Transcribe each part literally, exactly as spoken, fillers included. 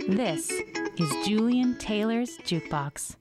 This is Julian Taylor's Jukebox.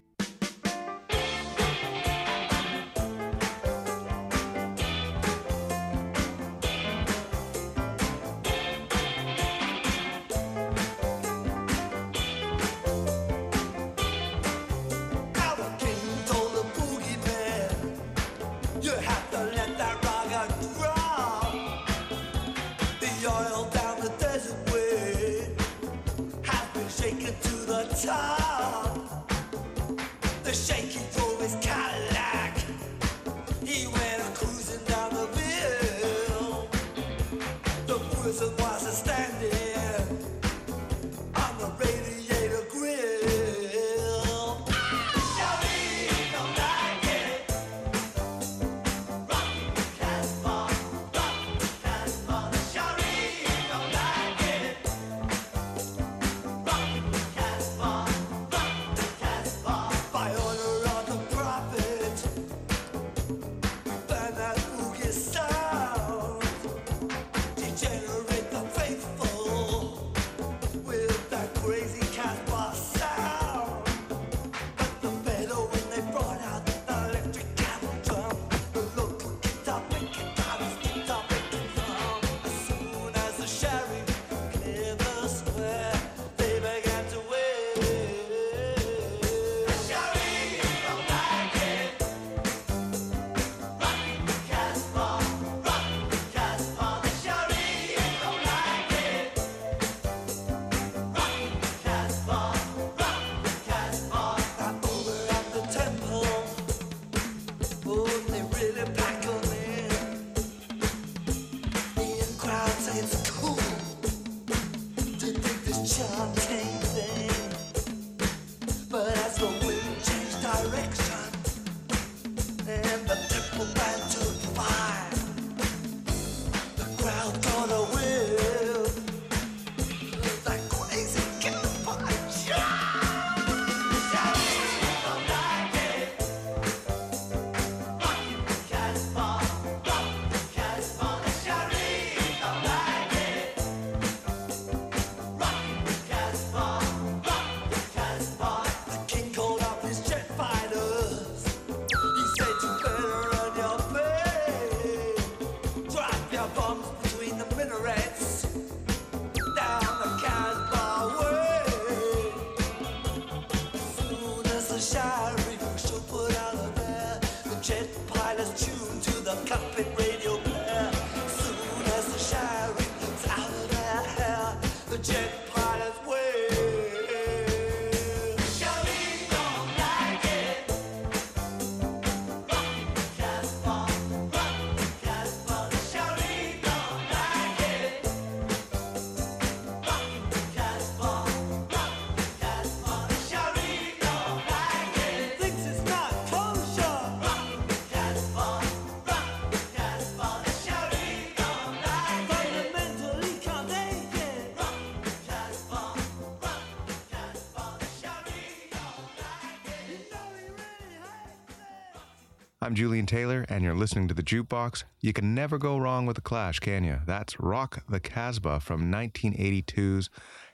I'm Julian Taylor, and you're listening to The Jukebox. You can never go wrong with The Clash, can you? That's Rock the Casbah from nineteen eighty-two's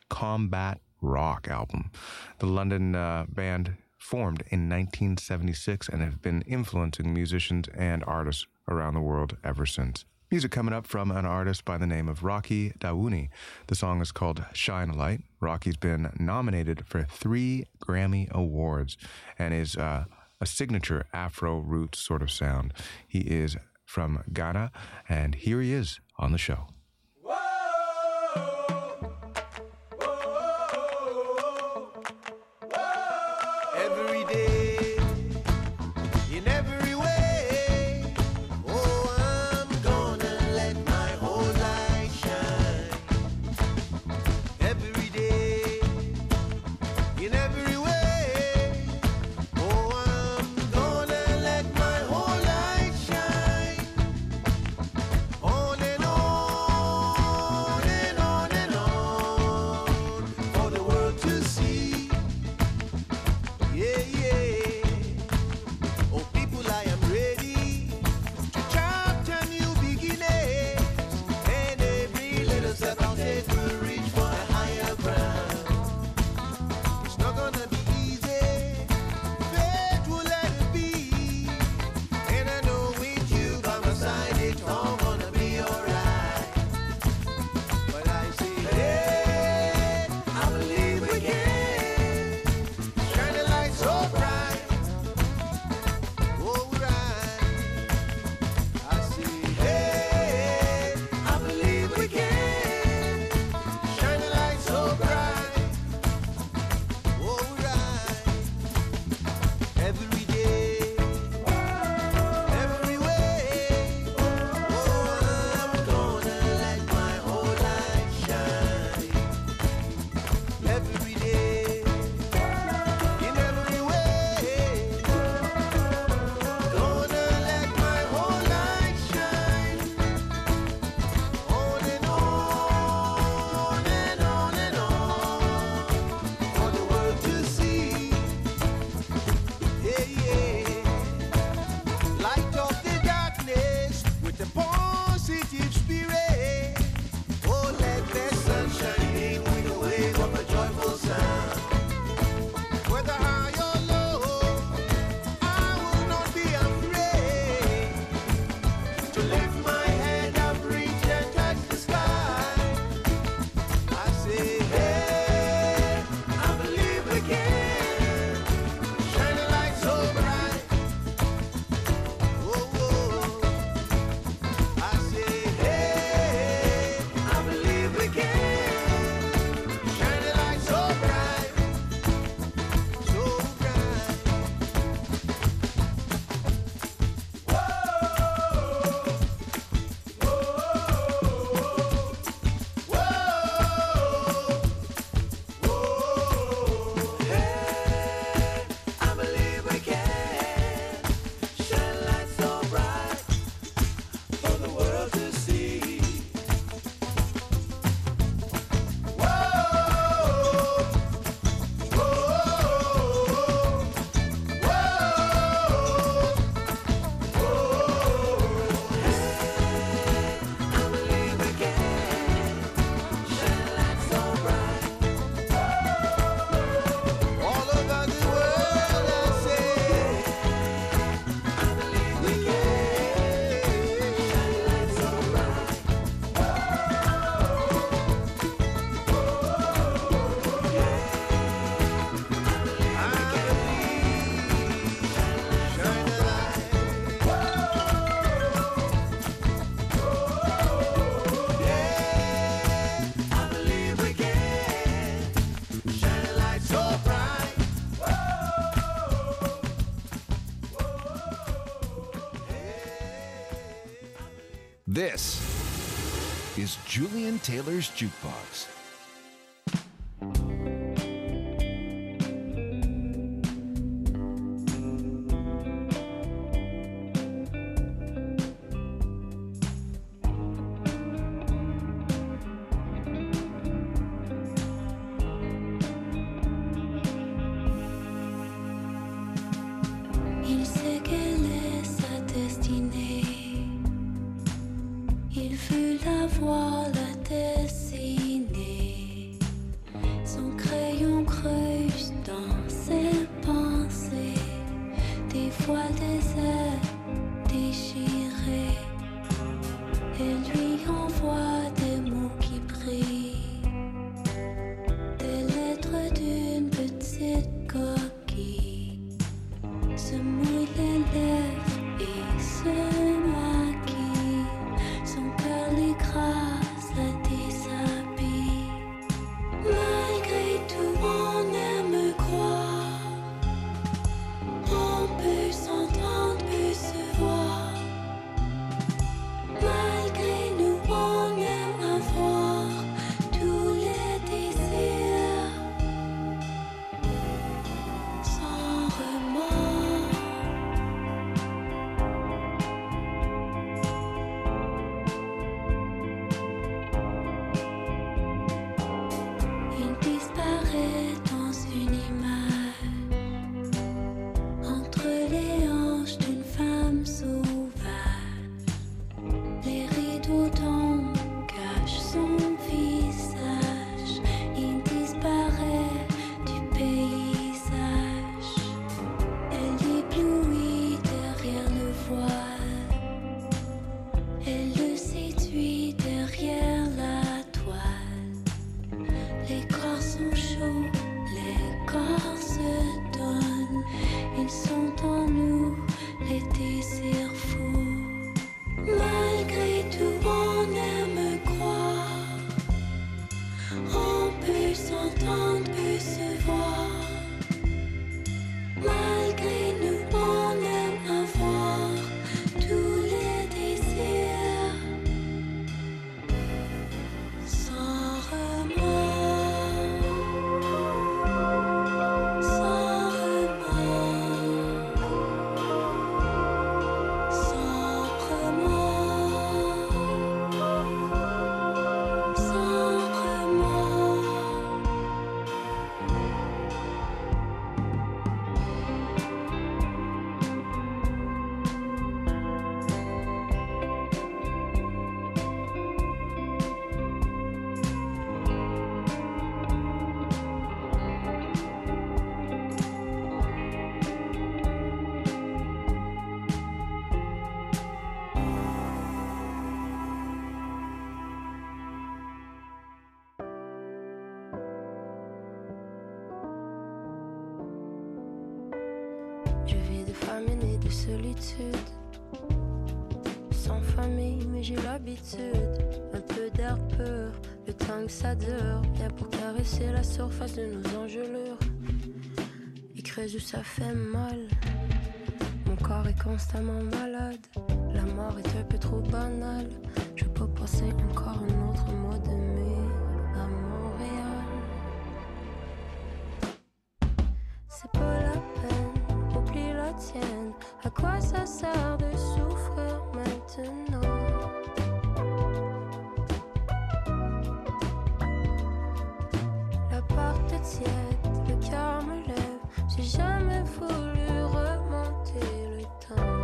Combat Rock album. The London uh, band formed in nineteen seventy-six and have been influencing musicians and artists around the world ever since. Music coming up from an artist by the name of Rocky Dawouni. The song is called Shine a Light. Rocky's been nominated for three Grammy Awards and is uh, a signature Afro roots sort of sound. He is from Ghana, and here he is on the show. Every day, in every way, oh, I'm gonna let my whole light shine. Every day, in every way, oh, I'm gonna let my whole light shine. On and on and on and This is Julian Taylor's Jukebox. Il sait quelle est sa destinée. Il veut la voir, la dessiner. Son crayon creuse dans ses pensées. Des voiles déserts déchirés. Elle lui envoie des mots qui brillent. Des lettres d'une petite coquille. Se mouille les lèvres et se maquille. Son cœur les grâce la déshabille. Malgré tout on aime croire. On peut s'entendre, peut se voir. Malgré nous on aime avoir tous les désirs. Sans remords. Il disparaît dans une image entre les hanches d'une femme sauvage. Les rideaux tombent, cachent son visage. Il disparaît du paysage. Elle éblouit derrière le voile. Elle le séduit derrière la toile. Les corps sont chauds, les corps se donnent. Ils sont en nous, les désirs fous. Malgré tout, on aime croire. On peut s'entendre, peut se voir. Malgré nous, on aime avoir tous les désirs. Sans remords. Sans remords. Sans remords. Sans remords. Je vis de famine et de solitude. Sans famille, mais j'ai l'habitude. Un peu d'air pur, le temps que ça dure. Bien pour caresser la surface de nos engelures. Et creuse où ça fait mal. Mon corps est constamment malade. La mort est un peu trop banale. Je veux pas passer encore un autre mois de mai à Montréal. C'est pas la peine, oublie la tienne. À quoi ça sert de souffrir maintenant? La porte est tiède, le cœur me lève. J'ai jamais voulu remonter le temps.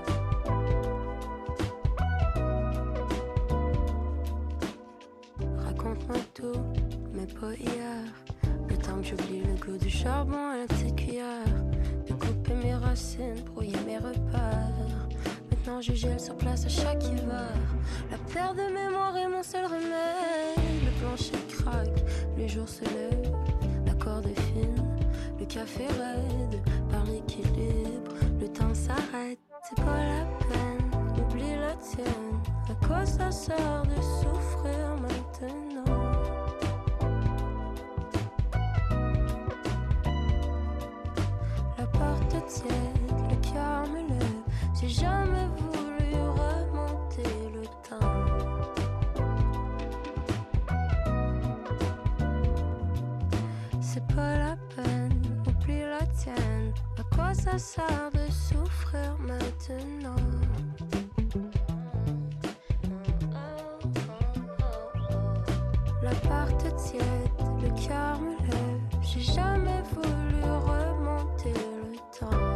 Raconte-moi tout, mais pas hier. Le temps que j'oublie le goût du charbon à la petite cuillère. De couper mes racines, brouiller mes repères. Maintenant je gèle sur place à chaque hiver. La perte de mémoire est mon seul remède. Le plancher craque, le jour se lève. La corde est fine, le café raide. Par l'équilibre, le temps s'arrête. C'est pas la peine, oublie la tienne. À quoi ça sert de souffrir maintenant? La porte est tiède, le cœur me lève. J'ai jamais voulu remonter le temps. c'est pas la peine, oublie la tienne. À quoi ça sert de souffrir maintenant? L'appart tiède, le cœur me lève. J'ai jamais voulu remonter le temps.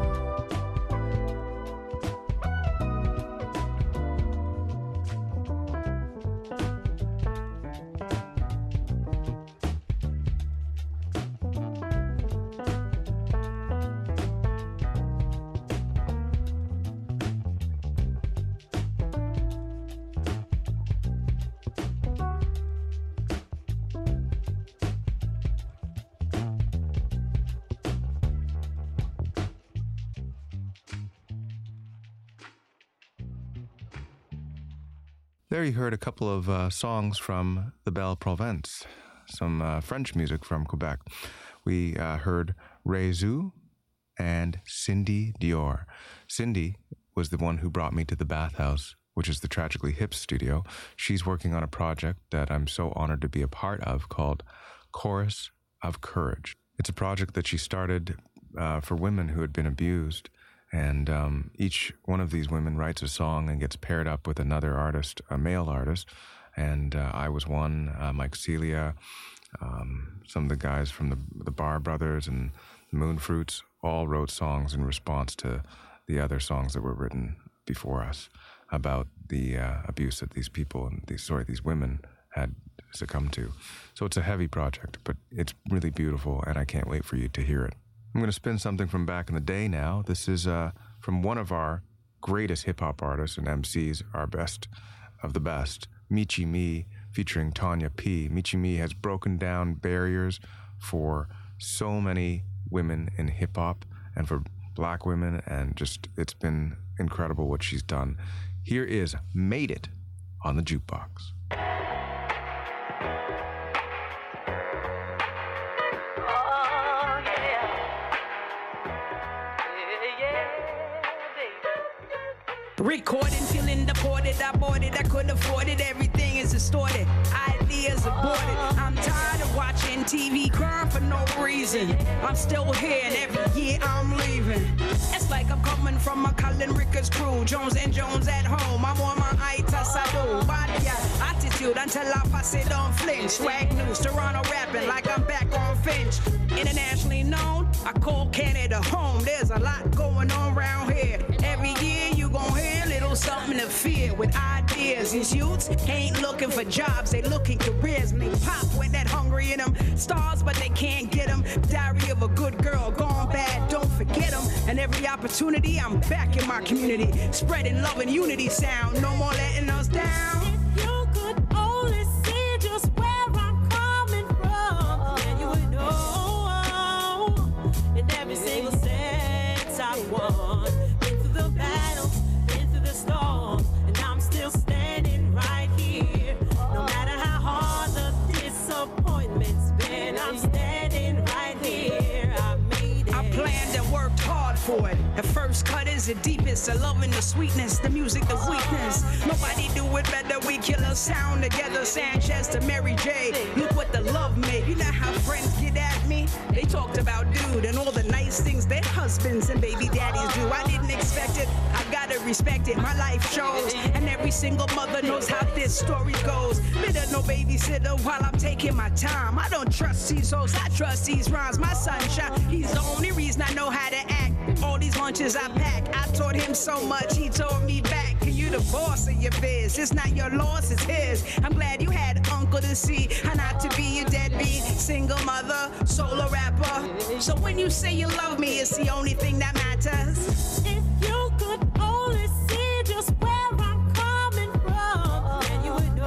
There you heard a couple of uh, songs from the Belle Province, some uh, French music from Quebec. We uh, heard Rézu and Cindy Dior. Cindy was the one who brought me to the Bathhouse, which is the Tragically Hip studio. She's working on a project that I'm so honored to be a part of called Chorus of Courage. It's a project that she started uh, for women who had been abused. And um, each one of these women writes a song and gets paired up with another artist, a male artist. And uh, I was one, uh, Mike Celia, um, some of the guys from the, the Bar Brothers and the Moonfruits all wrote songs in response to the other songs that were written before us about the uh, abuse that these people and these sorry these women had succumbed to. So it's a heavy project, but it's really beautiful, and I can't wait for you to hear it. I'm going to spin something from back in the day now. This is uh, from one of our greatest hip-hop artists and M Cs, our best of the best, Michi Me, featuring Tanya P. Michi Me has broken down barriers for so many women in hip-hop and for black women, and just it's been incredible what she's done. Here is Made It on the Jukebox. Recording, feeling deported, I bought it, I couldn't afford it, everything is distorted, ideas aborted. I'm tired of watching T V crying for no reason. I'm still here and every year I'm leaving. It's like I'm coming from a Colin Rickers crew, Jones and Jones at home. I'm on my Aita Sado, body attitude until I pass it on flinch. Swag news, Toronto rapping like I'm back on Finch. Internationally known, I call Canada home. There's a lot going on around here. Every year you gon' hear a little something to fear with ideas. These youths ain't looking for jobs, they looking careers. And they pop with that hungry in them. Stars, but they can't get them. Diary of a good girl, gone bad, don't forget them. And every opportunity, I'm back in my community. Spreading love and unity sound, no more letting us down. If you could only see just where I'm coming from, then you would know. In every single sense I won. Been through the battles, been through the storm, and I'm still standing right here. No matter how hard the disappointment's been, I'm standing right here. I made it. I planned and worked hard for it. The first cut is the deepest, the love and the sweetness, the music, the weakness. Nobody do it better, we kill a sound together. Sanchez to Mary J, look what the love made. You know how friends get at me? They talked about dude and all the nice things their husbands and baby daddies do. I didn't expect it, I gotta respect it. My life shows, and every single mother knows how this story goes. Bitter no babysitter while I'm taking my time. I don't trust these hoes, I trust these rhymes. My sunshine, he's the only reason I know how to act. All these lunches I pack, I taught him so much, he taught me back. You the boss of your biz, it's not your loss, it's his. I'm glad you had uncle to see how not to be a deadbeat, single mother, solo rapper. So when you say you love me, it's the only thing that matters. If you could only see just where I'm coming from, then you would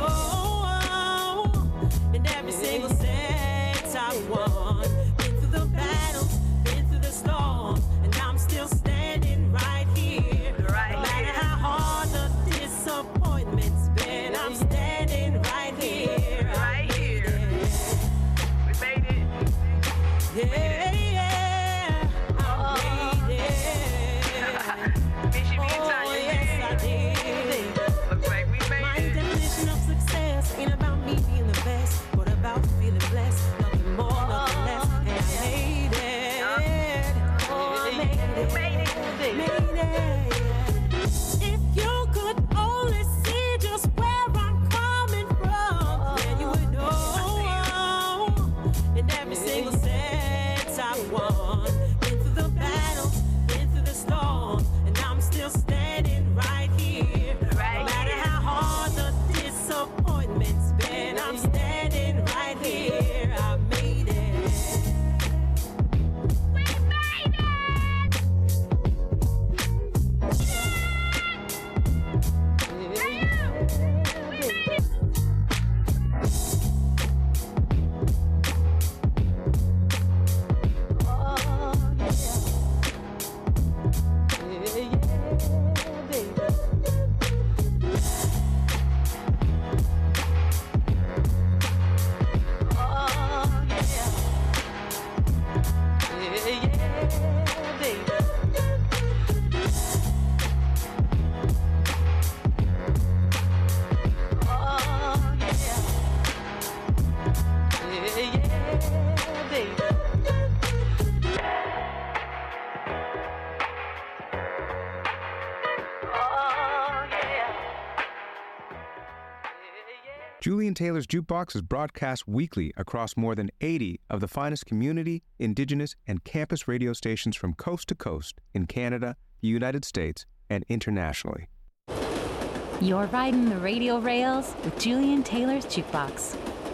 know. In every single sense I won. Been through the battles, been through the storm, and I'm still standing right here. Right no matter here. how hard the disappointment's been, I'm standing right here. Right here. We made it. Yeah, yeah, I made it. Michi Me and Oh, Tanya yes, I P. did. Looks like we My made it. definition of success ain't about me being the best, but about feeling blessed. Nothing more, nothing less. And won. Been through the battle, been through the storm, and I'm still standing right here. No matter how hard the disappointment's been, I'm standing right here. I made it. We made it! Julian Taylor's Jukebox is broadcast weekly across more than eighty of the finest community, indigenous, and campus radio stations from coast to coast in Canada, the United States, and internationally. You're riding the radio rails with Julian Taylor's Jukebox.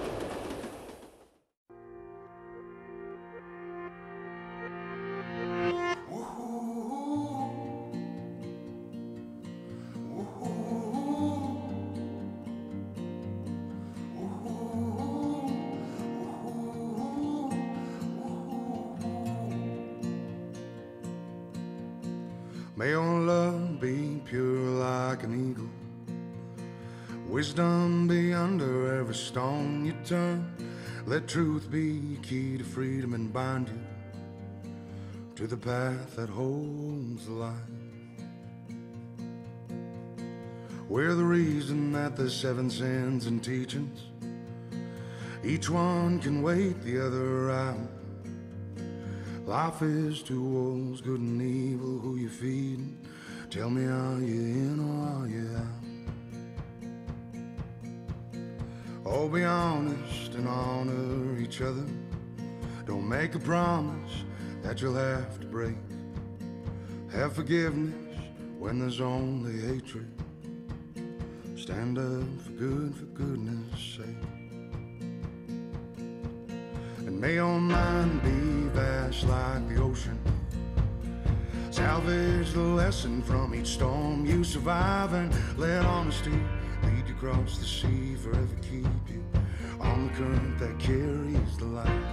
May your love be pure like an eagle, wisdom be under every stone you turn. Let truth be your key to freedom and bind you to the path that holds the light. We're the reason that the seven sins and teachings, each one can wait the other out. Life is two wolves, good and evil, who you feeding? Tell me, are you in or are you out? Oh, be honest and honor each other. Don't make a promise that you'll have to break. Have forgiveness when there's only hatred. Stand up for good, for goodness sake. And may your mind be vast like the ocean. Salvage the lesson from each storm you survive, and let honesty lead you across the sea, forever keep you on the current that carries the light.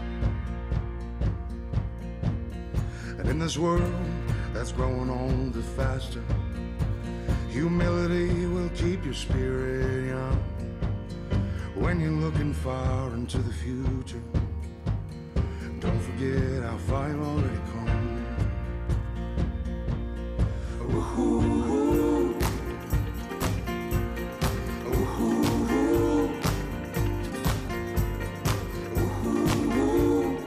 And in this world that's growing older faster, humility will keep your spirit young. When you're looking far into the future, don't forget how far you've already come. Ooh-hoo-hoo. Ooh-hoo-hoo. Ooh-hoo-hoo.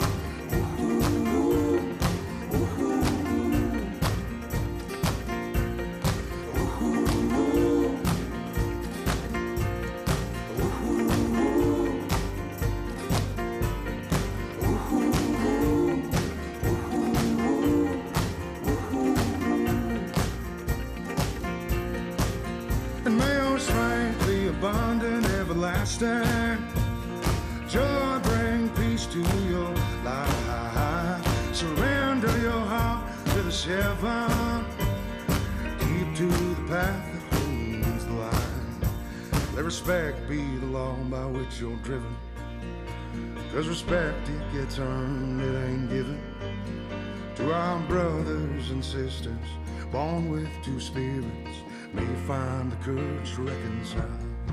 And may your strength be abundant, everlasting. Joy bring peace to your life. Surrender your heart to the heaven. Keep to the path that holds the line. Let respect be the law by which you're driven. Cause respect, it gets earned, it ain't given. To our brothers and sisters, born with two spirits, may you find the courage to reconcile.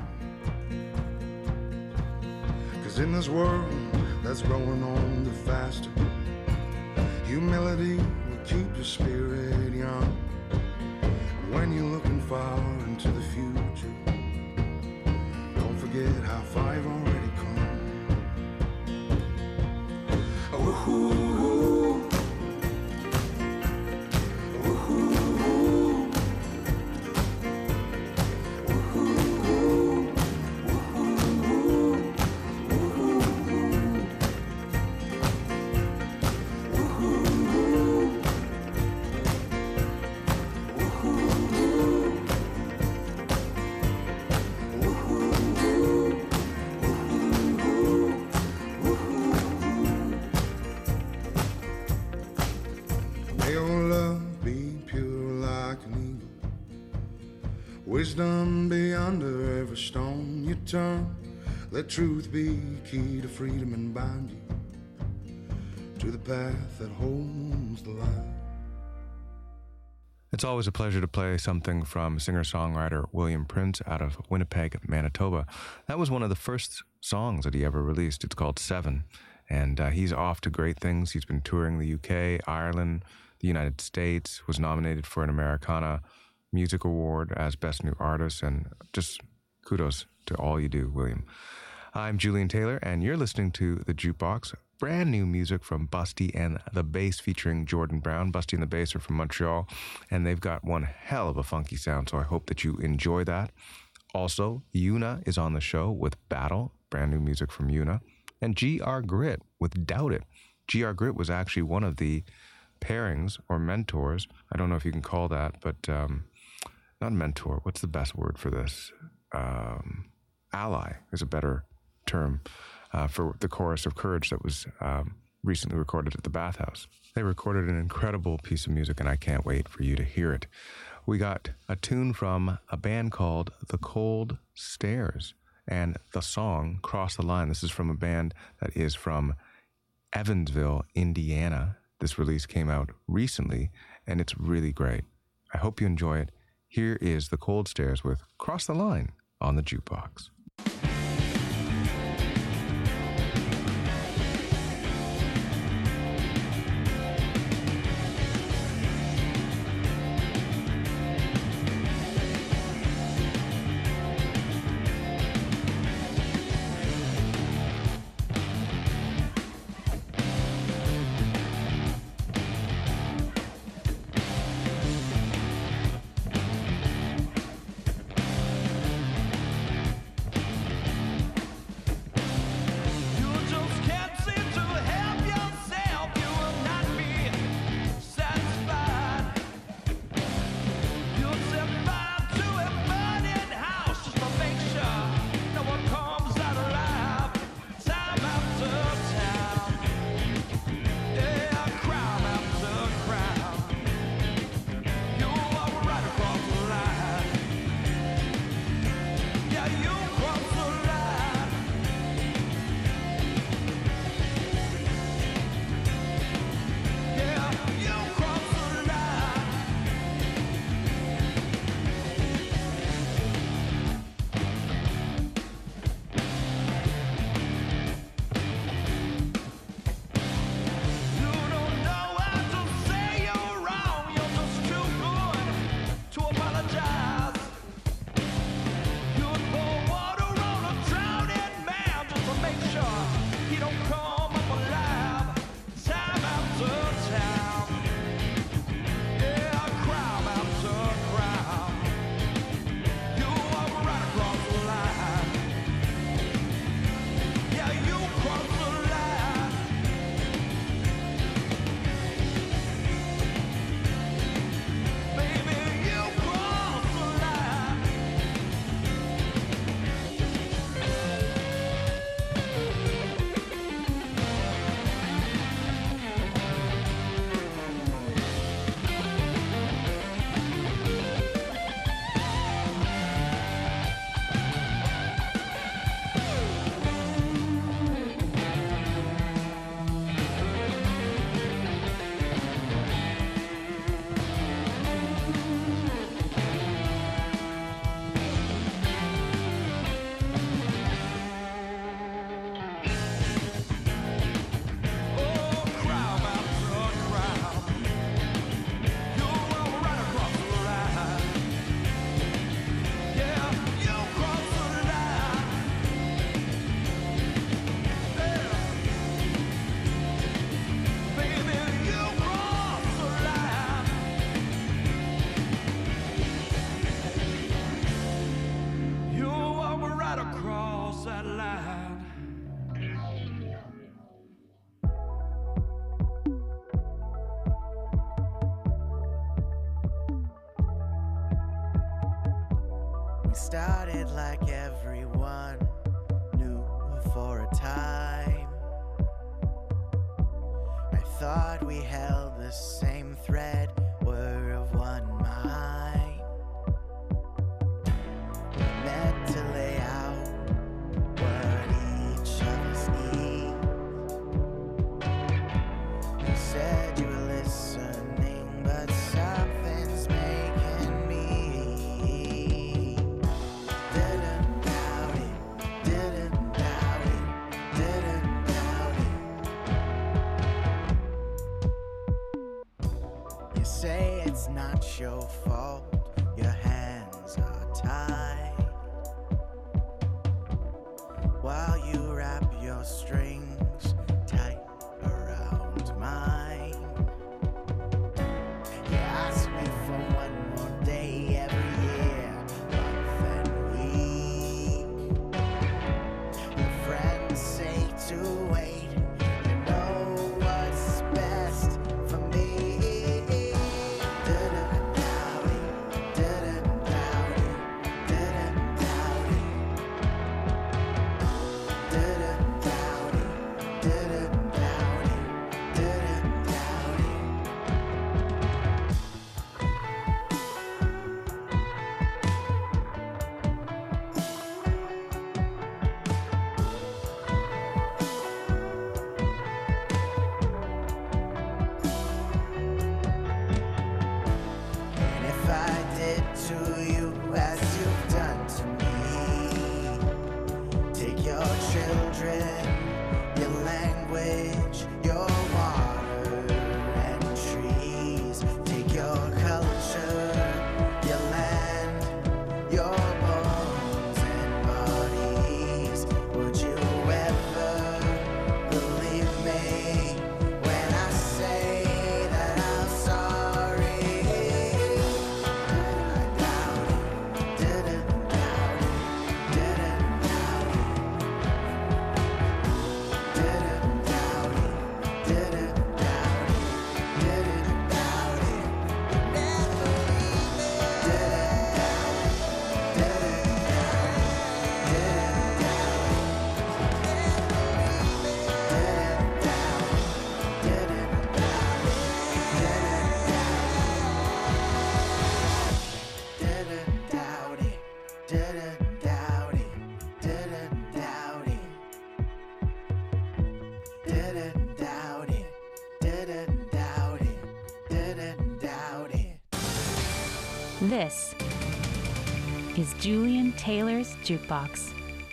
Cause in this world that's growing on the faster, humility will keep your spirit young. When you're looking far into the future, don't forget how far you've already come. Ooh-hoo-hoo. Ooh. May your love be pure like an eagle, wisdom be under every stone you turn. Let truth be key to freedom and bind you to the path that holds the light. It's always a pleasure to play something from singer-songwriter William Prince out of Winnipeg, Manitoba. That was one of the first songs that he ever released. It's called Seven, and uh, he's off to great things. He's been touring the U K, Ireland, the United States, was nominated for an Americana Music Award as Best New Artist, and just kudos to all you do, William. I'm Julian Taylor, and you're listening to The Jukebox. Brand new music from Busty and the Bass featuring Jordan Brown. Busty and the Bass are from Montreal, and they've got one hell of a funky sound, so I hope that you enjoy that. Also, Yuna is on the show with Battle, brand new music from Yuna, and G R Grit with Doubt It. G R Grit was actually one of the pairings or mentors. I don't know if you can call that, but um, not mentor. What's the best word for this? Um, ally is a better term. Uh, for the chorus of Courage that was um, recently recorded at the Bathhouse. They recorded an incredible piece of music, and I can't wait for you to hear it. We got a tune from a band called The Cold Stairs, and the song Cross the Line. This is from a band that is from Evansville, Indiana. This release came out recently, and it's really great. I hope you enjoy it. Here is The Cold Stairs with Cross the Line on the Jukebox. Started like everyone knew for a time. I thought we held the same thread, were of one mind. We met to lay out what each of us need. You said you were listening, but something's making me. Didn't doubt it, didn't doubt it, didn't doubt it. You say it's not your fault, your hands are tied, while you wrap your strings tight around mine. You ask me for one more day every year, month and week. Your friends say to wait, you know what's best for me. Didn't doubt it, didn't doubt it, didn't doubt it. Didn't doubt it, didn't doubt it, didn't doubt it. And if I did to you as you've done to me, take your children, your language, your water and trees, take your culture, your land, your bones and bodies. Would you ever believe me when I say that I'm sorry? I doubt it, didn't doubt it, didn't doubt it. Didn't doubt it, didn't doubt it, didn't doubt it. Never leave me. Didn't doubt it, didn't doubt it, didn't doubt it. Never leave me. Didn't doubt it, didn't doubt it, didn't doubt it. Didn't doubt it, didn't doubt it, didn't doubt it. Didn't doubt it, didn't doubt it, didn't doubt it. This is Julian Taylor's Jukebox.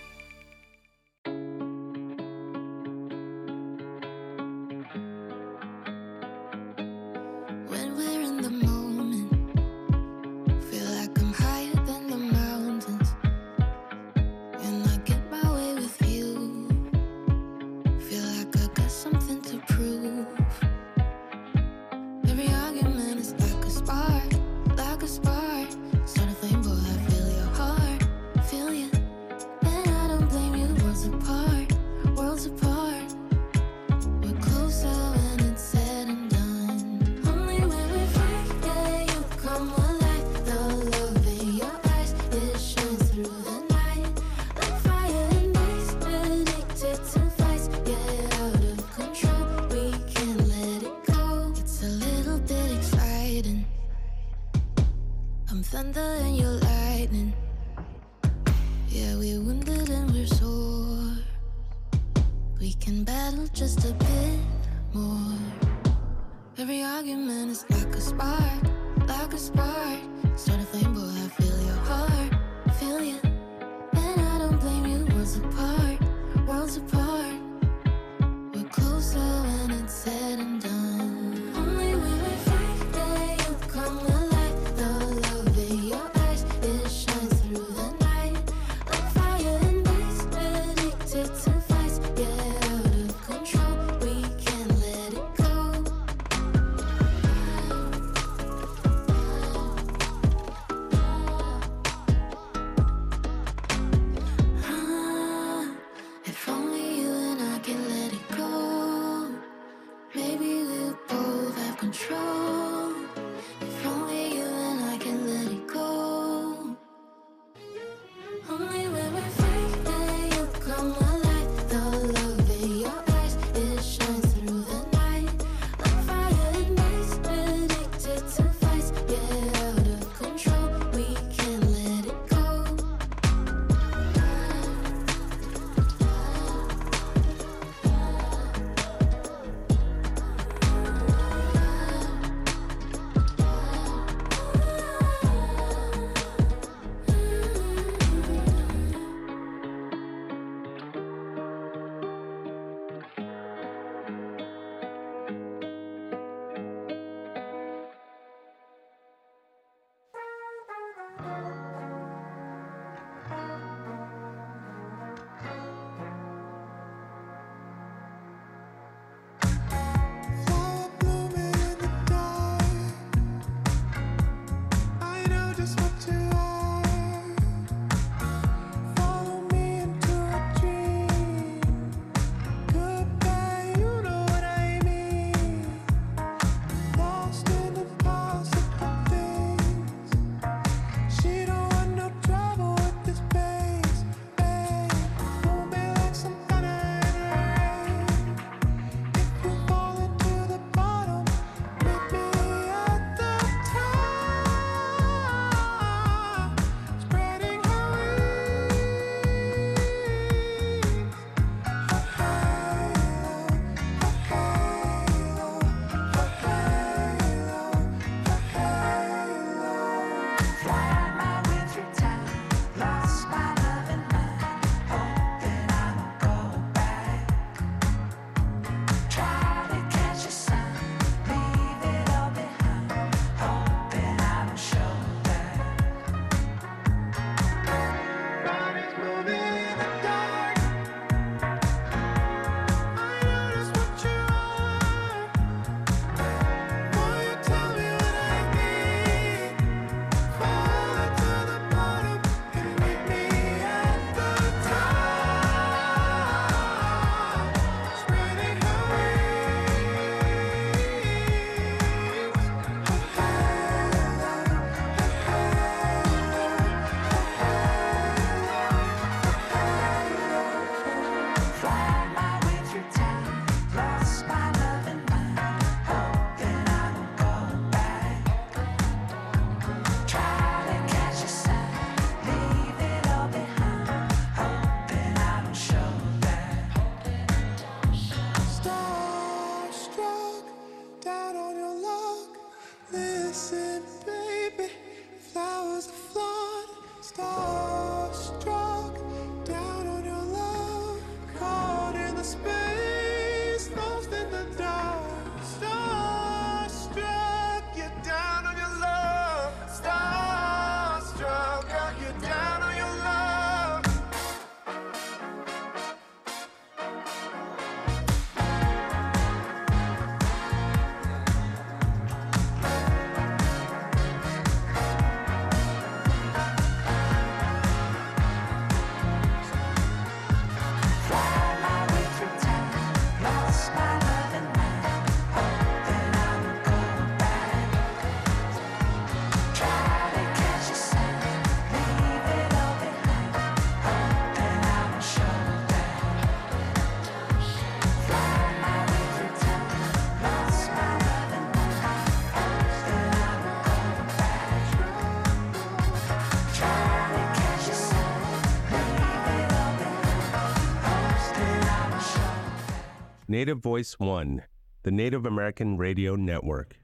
When we're in the moment, feel like I'm higher than the mountains, and I get my way with you. Feel like I got something to prove. Every argument is like a spark, like a spark. Start a flame, boy, I feel your heart, feel you. And I don't blame you. Worlds apart, worlds apart. We're closer when it's said and done. Only when we fight, yeah, you come alive. The love in your eyes, it shines through the night. Like fire and ice, addicted to fights. Get out of control, we can't let it go. It's a little bit exciting. I'm thunder and you're lightning. Yeah, we're wounded and we're sore. We can battle just a bit more. Every argument is like a spark, like a spark. Start a flame, boy, I feel your heart, feel you. And I don't blame you. Worlds apart, worlds apart. We're closer when it's said and done. Only when we fight, yeah, you come alive. The love in your eyes, it shines through the night. Like fire and ice, addicted to fights. Get out of control, we can't let it go. Ah, if only you and I can let it go. Maybe we'll both have control. If only you and I can let it go. Only when we fight, yeah, you come alive. The love in your eyes, it shines through the night. Native Voice One, the Native American Radio Network.